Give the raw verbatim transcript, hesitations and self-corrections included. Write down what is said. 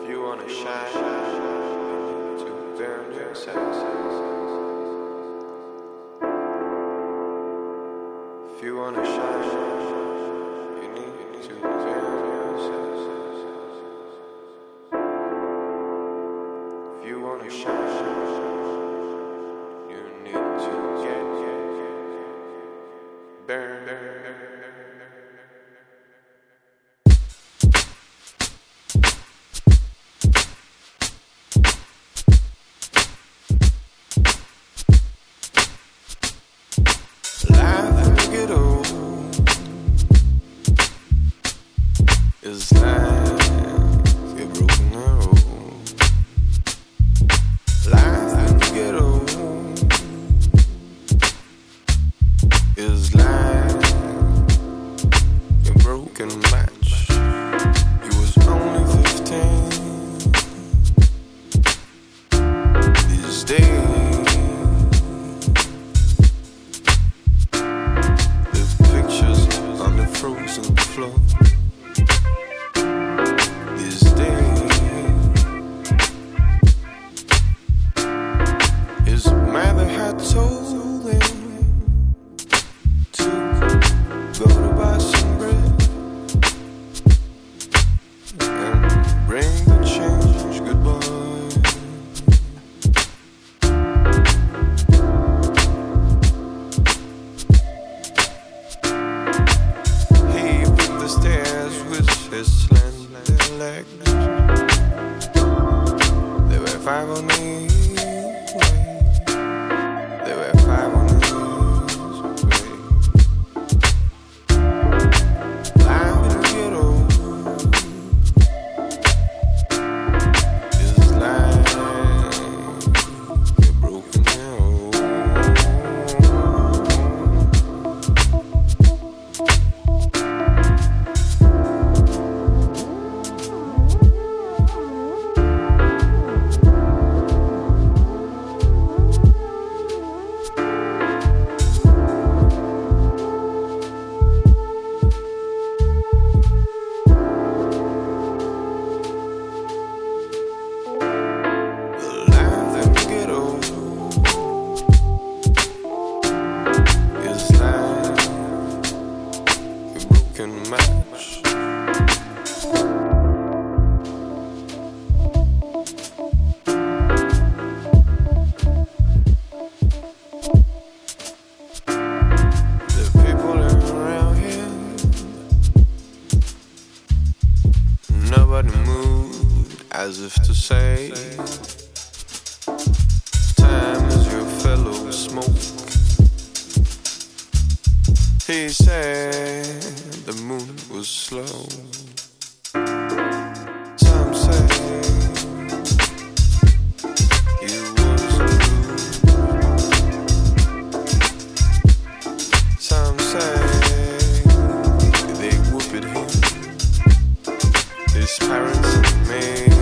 If you wanna shine, you need to burn your senses. If you wanna shine, you need to burn your senses. If you wanna shine, you need to get, get, get, burn, burn. It's like a broken arrow. Life in the ghetto is like a broken match. He was only fifteen. These days, the pictures on the frozen floor. His mother had told him to go to buy some bread and bring the change, goodbye. He put the stairs with his slender legs. There were five on me. There were five on his way. Life in the ghetto is like a broken arrow. Can match. The people around here, nobody moved as if to say, time is your fellow smoke. He said the moon was slow. Some say he was blue. Some say they whooped him. His parents and me.